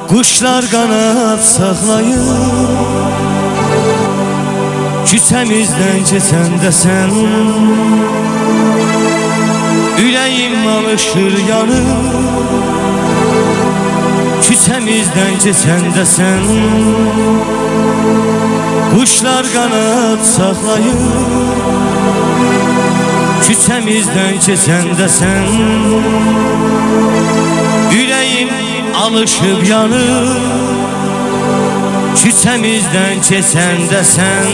Kuşlar kanat saklayır, küçemizden geçen de sen. Ürəyim alışır yanır, küçemizden geçen de sen. Kuşlar kanat saklayır, küçemizden geçen de sen. Ürəyim alışıp yanır, küçemizden geçen de sen.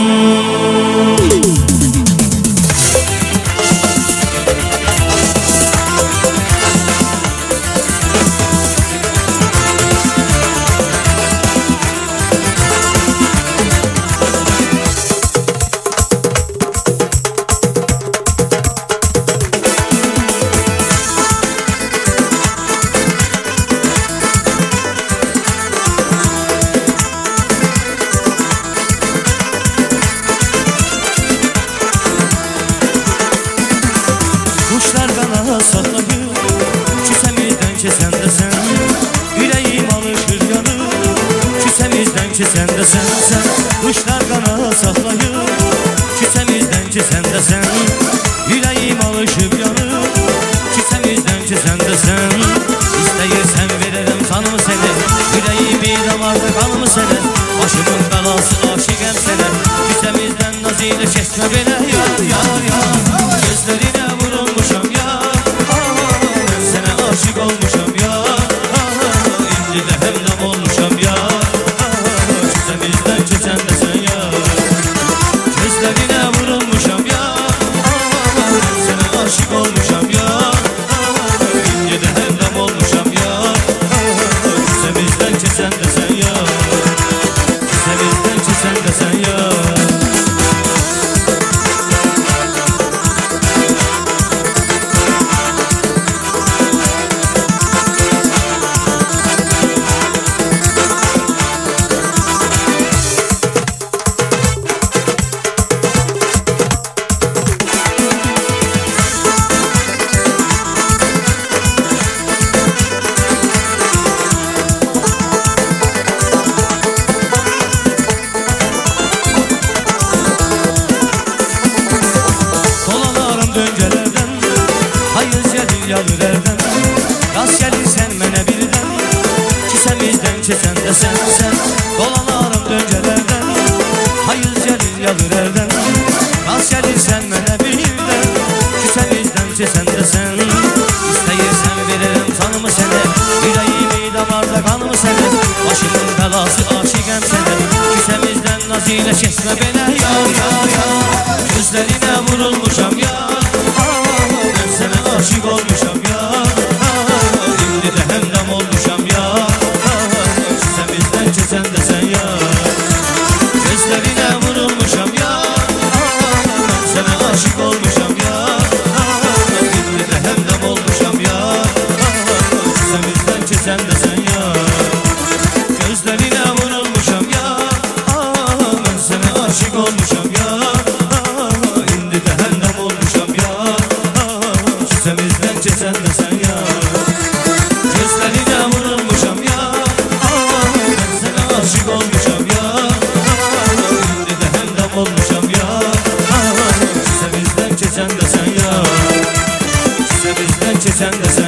Kuşlar kanat saklayır, küçemizden geçen de sen. Yüreğim alışır yanır, küçemizden geçen de sen. Kuşlar kanat saklayır, küçemizden geçen de sen. Yüreğim alışıp yanır, küçemizden geçen de sen. İsteyirsen veririm kanımı sene, yüreğimi damarda kanımı sene. Başımın belası aşıkım sene, küçemizden nazile kesme beni yar yar yar. Gözlerine vurulmuşam ya, ben sana aşık olmuşam ya. İndi de hemdem olmuşam ya, küçemizden geçen de sen ya. Gözlerine vurulmuşam ya, ben sana aşık olmuşam ya. İndi de hemdem olmuşam ya, küçemizden geçen de sen ya. Küçemizden geçen de sen ya. Döncelerden, hayır gelir yalılardan. Rast gelir sen mene birden, küçemizden geçen de sen. Dolanarım döncelerden, hayır gelir yalılardan. Rast gelir sen mene birden, küçemizden geçen de sen. İsteyirsen veririm kanımı sene, yüreğimi damarda kanımı sene. Başımın belası aşıkım sene, küçemizden nazile kesme beni yar yar yar. Gözlerine vurulmuşam ya, ben sana aşık olmuşam ya. İndi de hemdem olmuşam ya, küçemizden geçen de sen ya. Gözlerine vurulmuşam ya, ben sana aşık olmuşam ya. İndi de hemdem olmuşam ya, küçemizden geçen de sen ya. Gözlerine vurulmuşam ya, ben sana aşık olmuşam ya. İndi de hemdem olmuşam ya, küçemizden geçen de sen ya. Gözlerine vurulmuşam ya, ben sana aşık olmuşam ya. İndi de hemdem olmuşam ya, küçemizden geçen de sen ya. Küçemizden geçen de sen.